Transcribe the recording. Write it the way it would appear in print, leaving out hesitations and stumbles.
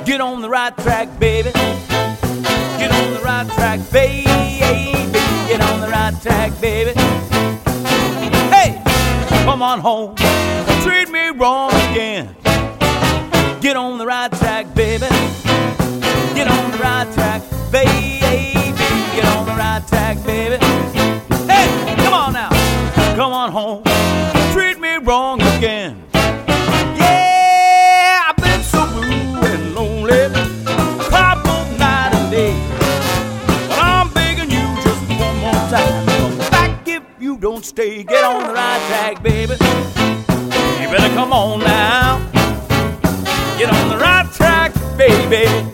Get on the right track, baby. Get on the right track, baby. Get on the right track, baby. Hey, come on home. Don't treat me wrong again. Get on the right track, baby. Get on the right track, baby. Get on the right track, baby. Hey, come on now. Come on home. Don't treat me wrong again. Yeah, I've been so blue and lonely. Cry both night and day. But I'm begging you just one more time. Come back if you don't stay. Get on the right track, baby. You better come on now. Get on the right track, baby.